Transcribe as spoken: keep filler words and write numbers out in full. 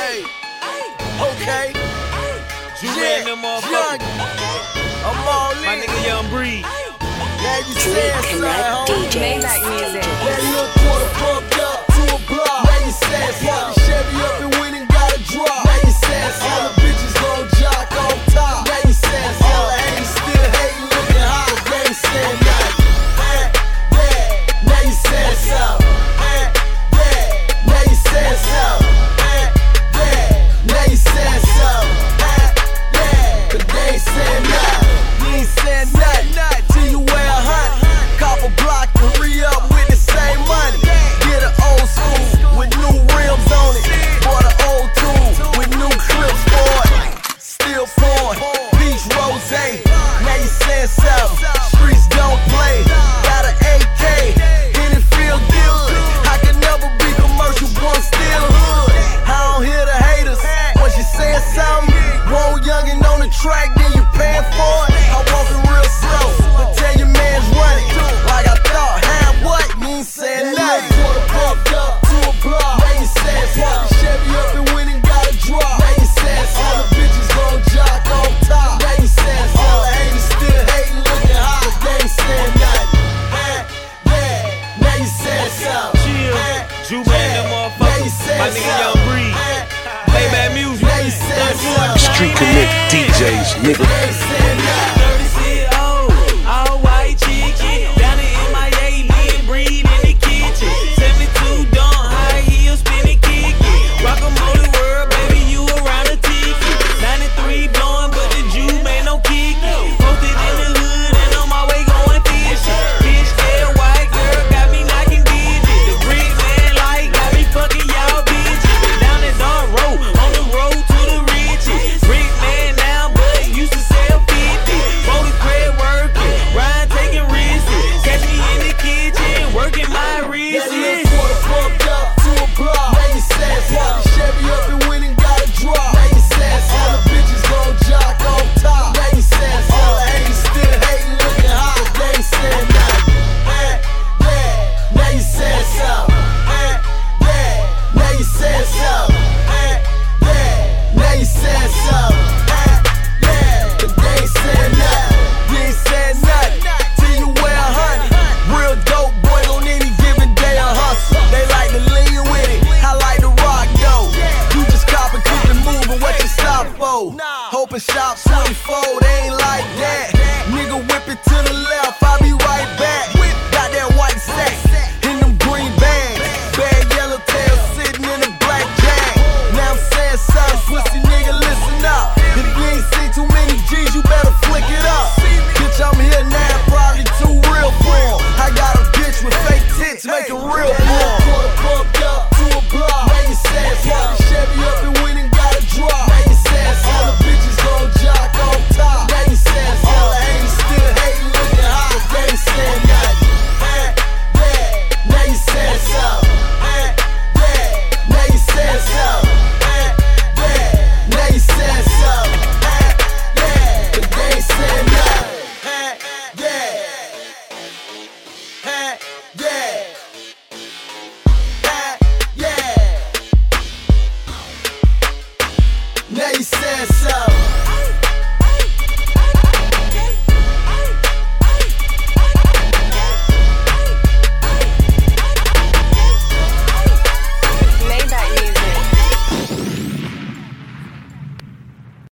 Hey, okay. Julian, them motherfuckers. I'm all in. My nigga Young Breed. Yeah, you said Connect something, D Js. Maybach music. yeah, you a quarter pumped up to a block. Yeah, you said something. Chevy up and went and got a drop. Yeah, you said something. All the bitches gon' jock on top. Yeah, you said something. All the haters still hating, looking hot. Yeah, you said nothing. Yeah, now you said something. Yeah, now you said something. Yeah, now you said something. Yeah, but they ain't said nothing. You ain't said nothing till you wear a hundred. Cop a block and re-up with the same money. Get an old school with new rims on it. Bought an old tool with new clips for it. Still pouring, peach rose. Now you saying something. Streets don't play. Got an A K, and it feel good. I can never be commercial, but I'm still hood. I don't hear the haters. Once you saying something, one youngin' on the track, then you paying for it. I walkin' real slow, but tell your man's running. Like I thought, huh? What? You ain't saying nothing. Quarter pumped up to a block. Now you said something. Chevy up and went and got a drop. Now you said something. All the bitches gon' jock on top. Now you said something. All the haters still hating, looking hot, but they ain't saying nothing. Yeah, now you said something. Chill. Julian, them motherfuckers. My nigga Young Breed. Maybach music. Now you said something. Street Connect D Js, nigga. They ain't saying nothing. thirty-six old, all white chicken. Down in M I A, Lynn Breed in the kitchen. seventy-two done, high heels, spinning kicking. Guacamole world, baby, you around the ticket. ninety-three blowing, but the Jew man no kicking. Posted in the hood and on my way going fishing. Fish tail white girl got me knocking digits. The brick man like got me fucking y'all bitches. Down the dark road, on the road to the riches. Brick man now, but used to sell fifty. Motor crib working, Ryan taking risks. Catch me in the kitchen, working my wrists. Quarter pumped up to a block. Now you said something. Chevy up and went and got a drop. Now you said something. All the bitches gon' jock on top. Now you said something. All the haters still hating, looking hot, but they ain't saying nothing. Yeah, now you said something. Yeah, now you said something. Yeah, now you said something. Yeah, but they ain't saying nothing. You ain't said nothing till you wear a hundred. Real dope boy on any given day a hustle. They like to lean with it. I like to rock though. You just cop and keep it moving. What you stop for? Hoping shop twenty-four. They ain't like that. Nigga whip it to the left. I be right back. Got that white sack in them green bags. Bad yellow tail sitting in a black jag. Now I'm saying something. Pussy nigga, listen up. If you ain't seen too many G's, you better flick it up. Bitch, I'm here now, probably too real for 'em. I got a bitch with fake tits, making real porn. Quarter pumped up to a block. Now you said something. Chevy up and went and got a drop. Now you said something. All the bitches gon' jock on top. Now you said something. All the haters still hating, looking hot, but they ain't saying nothing. Yeah, now you said something. Yeah, now you said something. Yeah, now you said something. Yeah, but they ain't saying nothing. Yeah, yeah, yeah. Now you said something.